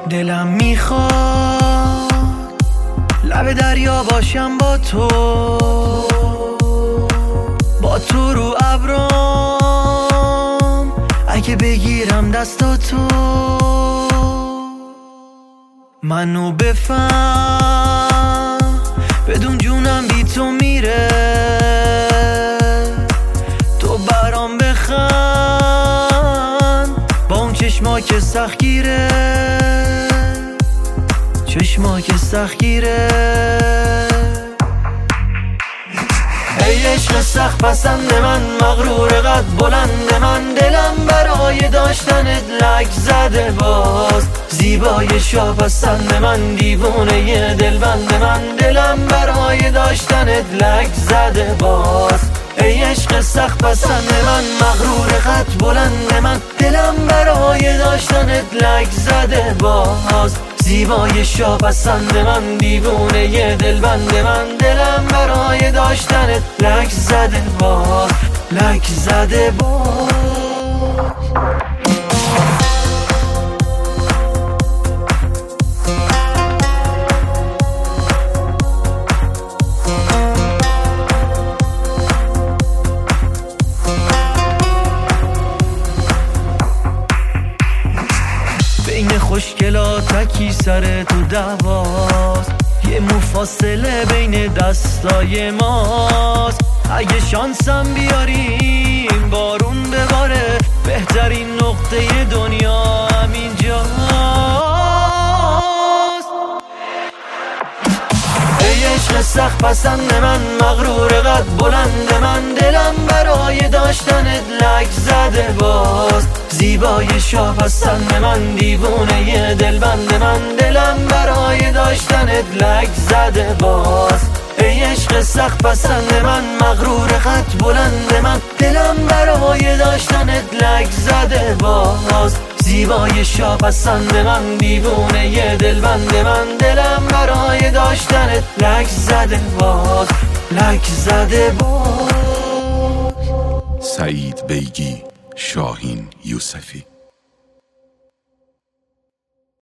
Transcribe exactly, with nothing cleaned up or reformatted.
دلم میخواد لب دریا باشم با تو، با تو رو ابرام اگه بگیرم دستاتو. منو بفهم بدون جونم بی تو میره، تو برام بخند با اون چشما که سخت گیره، چشما که سخت گیره. ای عشق سخت پسند من، مغرور قد بلند من، دلم برای داشتنت لک زده باز. زیبای شاه پسند من، دیوونه دلبند من، دلم برای داشتنت لک زده باز. ای عشق سخت پسند من، مغرور قد بلند من، دلم برای داشتنت لک زده باز. زیبای شاه پسند من، دیوونه دلبند من، دلم برای داشتنت لک زده باز، لک زده باز. بین خوشگلاتکی سر تو دواست، یه مفاصله بین دستای ماست. اگه شانسم بیاریم بارون بباره، بهترین نقطه دنیا همینجاست. ای عشق سخت پسند من، مغرور قد بلند من، دلم برای داشتنت لک زده باز. زیبای شاه پسند من، دیوونه دلبند من، دلم برای داشتنت لک زده باز. ای عشق سخت پسند من، مغرور قد بلند من، دلم برای داشتنت لک زده باز. زیبای شاه پسند من، دیوونه دلبند من، دلم برای داشتنت لک زده باز، لک زده باز. سعید بیگی، شاهین یوسفی.